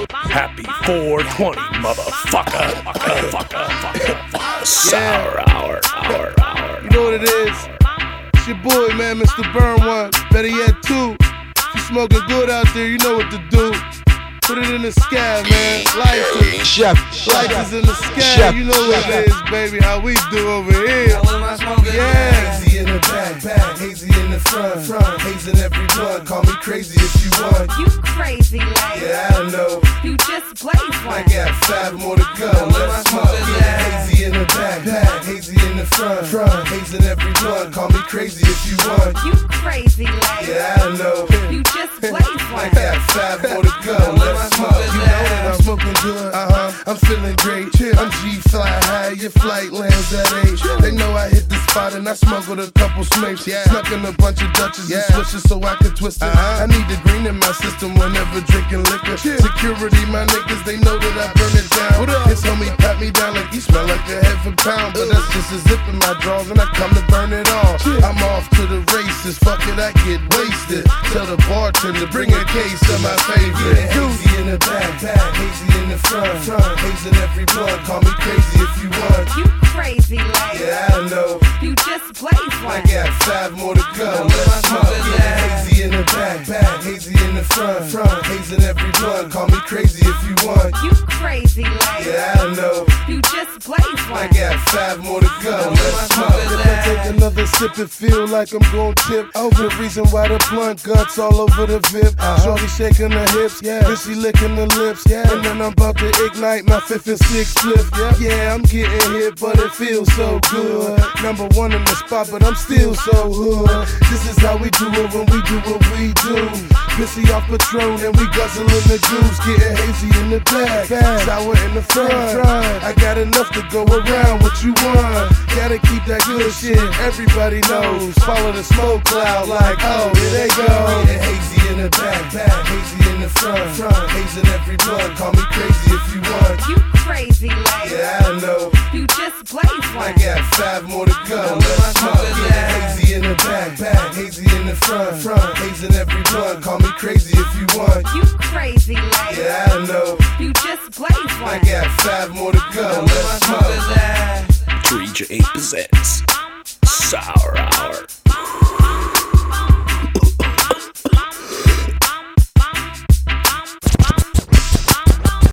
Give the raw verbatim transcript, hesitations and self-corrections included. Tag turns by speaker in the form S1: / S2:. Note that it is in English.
S1: Happy four twenty, motherfucker. Motherfucker. Motherfucker. Sour hour, hour, hour.
S2: You know what it is? It's your boy, man, Mister Burn One. Better yet, two. If you smoking good out there, you know what to do. Put it in the sky, man. Lights is,
S3: Chef,
S2: lights is in the sky.
S3: Chef.
S2: You know what it is, baby. How we do over here. Yeah.
S4: Hazy in the back, back, hazy in the front, front, hazing every blunt. Call me crazy if you want.
S5: You crazy like
S4: Yeah, I know.
S5: you just blaze
S4: I
S5: one.
S4: got five more to go. Let's smoke. Yeah, hazy in the back, back, hazy in the front, front, hazing every blunt. Call me crazy if you want.
S5: You crazy like
S4: Yeah, I know.
S5: you just blaze
S4: I
S5: one.
S4: got five more to go. Let's smoke.
S2: You know that I'm smoking good, uh-huh. I'm feeling great. I'm G-Fly high, your flight lands at eight. They know I hit the spot and I smuggled a couple smapes. Yeah. Snuck in a bunch of Dutches Yeah.
S4: and switches so I could twist it.
S2: Uh-huh.
S4: I need the green in my system whenever drinking liquor.
S2: Yeah.
S4: Security, my niggas, they know that I burn it down.
S2: What up?
S4: His homie pat me down like he smell like a half a pound. But that's just a zip in my drawers and I come to burn it all.
S2: Yeah.
S4: I'm off to the races, fuck it, I get wasted. Tell the bartender, bring a case of my favorite. Yeah, hazy in the back, back, hazy in the front, front, hazing every blunt. Call me crazy if you want.
S5: You crazy like
S4: Yeah, I know.
S5: you just blaze
S4: I
S5: one.
S4: got five more to go. Let's smoke. Yeah, hazy in the back, back, hazy in the front, front, hazing every blunt. Call me crazy if you want.
S5: You crazy like
S4: Yeah, I know.
S5: you just blaze
S4: I
S5: one.
S4: got five more to go. Let's smoke. If I take another sip, it feel like I'm gon' tip over. The reason why the blunt guts all over the vip. Shorty shaking her hips, yeah. Then she licking the lips, yeah. And then I'm about to ignite my fifth and sixth flip, yeah. Yeah, I'm getting hit, but it feels so good. Number one in the spot, but I'm still so hood. This is how we do it when we do what we do. Pissy off Patron and we guzzling the juice. Getting hazy in the back, sour in the front. I got enough to go around. What you want? Gotta keep that good shit. Everybody knows. Follow the smoke cloud like, oh, here they go. Yeah, hazy in the back, back, hazy in the front, front, hazing every blunt. Call me crazy if you want.
S5: You crazy like
S4: Yeah, I know.
S5: you just blaze
S4: I
S5: one.
S4: got five more to go. Let's smoke. Yeah, hazy in the back, back, hazy in the front, front, hazing every blunt. Call me crazy if you want.
S5: You crazy like
S4: Yeah, I know.
S5: you just blaze
S4: I
S5: one.
S4: got five more to go. Let's smoke.
S1: three J presents Sour